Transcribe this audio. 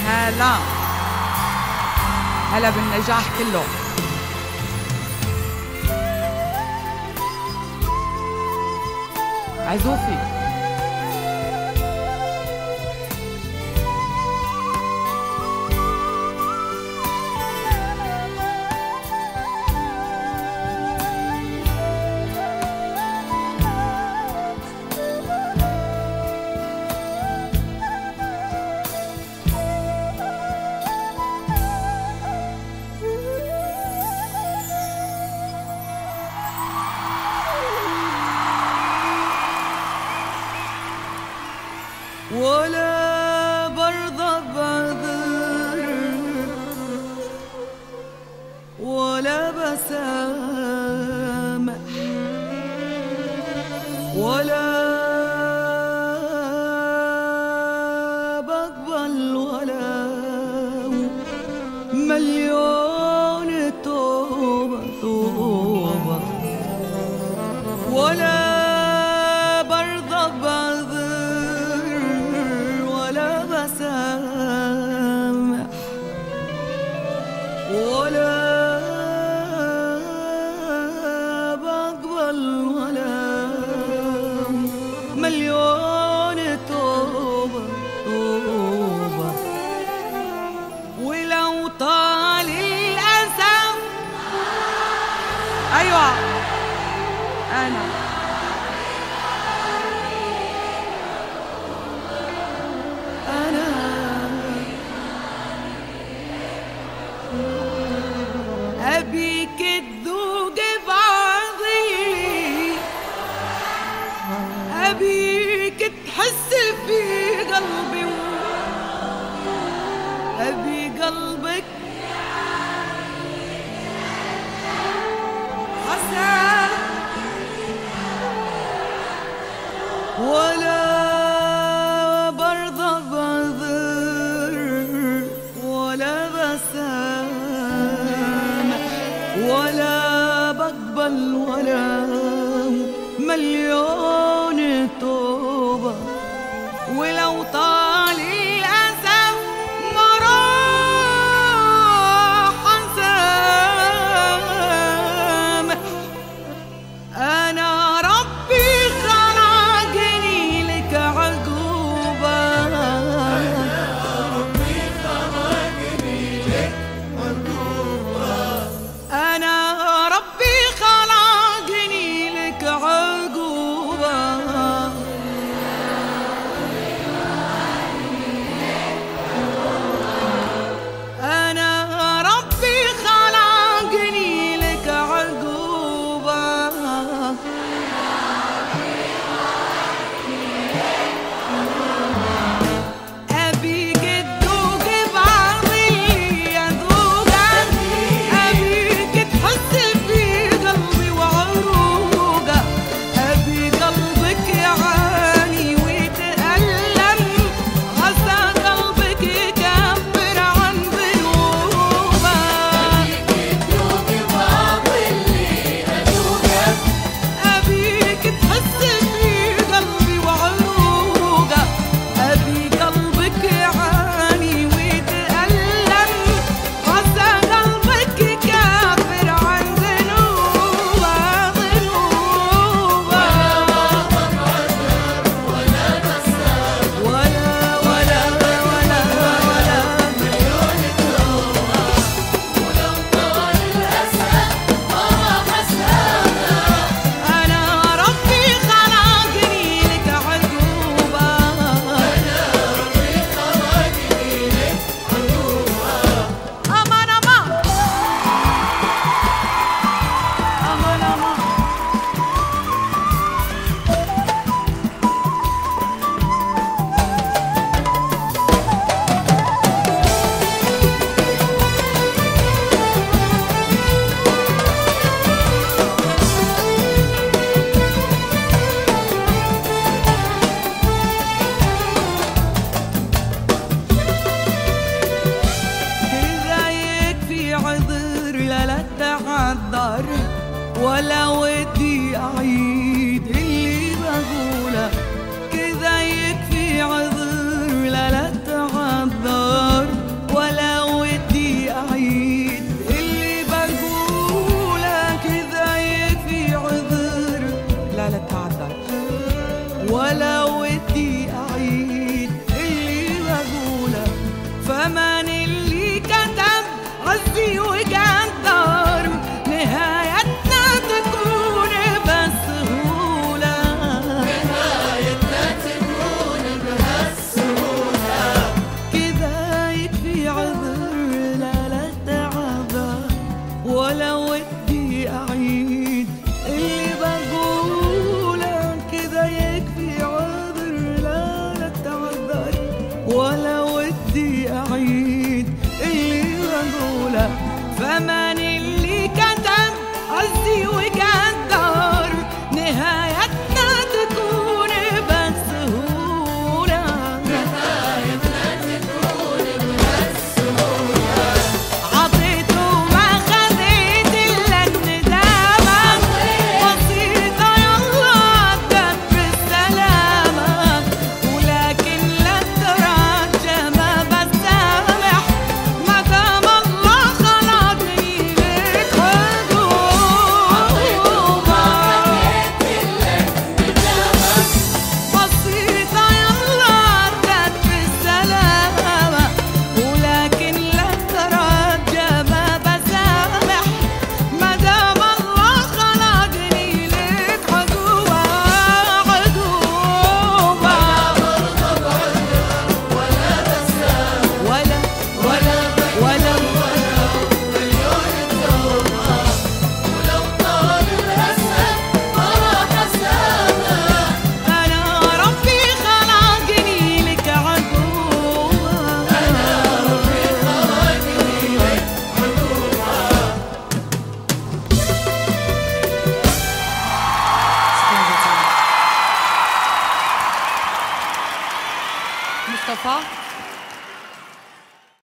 هلا هلا بالنجاح كله. عزوفي ولا برضى بعذر ولا بسامح ولا بقبل ولا مليون توبة توبة ولا برضى بعذر ولا ودي أعيد اللي بقوله. فمن اللي كتب عزي وقدر نهايتنا تكون بالسهولة، نهايتنا تكون بالسهولة. عطيت وما خذيت إلا الندامة، بسيطة يلا عدت بالسلامة، ولكن لا تراجع ما بسامح ما دام الله خلقني لك عقوبة. بسيطة يلا عدت بالسلامة، ولكن لا تراجع ما بسامح ما دام الله خلقني لك عقوبة. ولا مليون توبة، ولو طال الأسد ما راح أسامح. أنا ربي خلقني لك عقوبة، أنا ربي خلقني لك عقوبة. مصطفى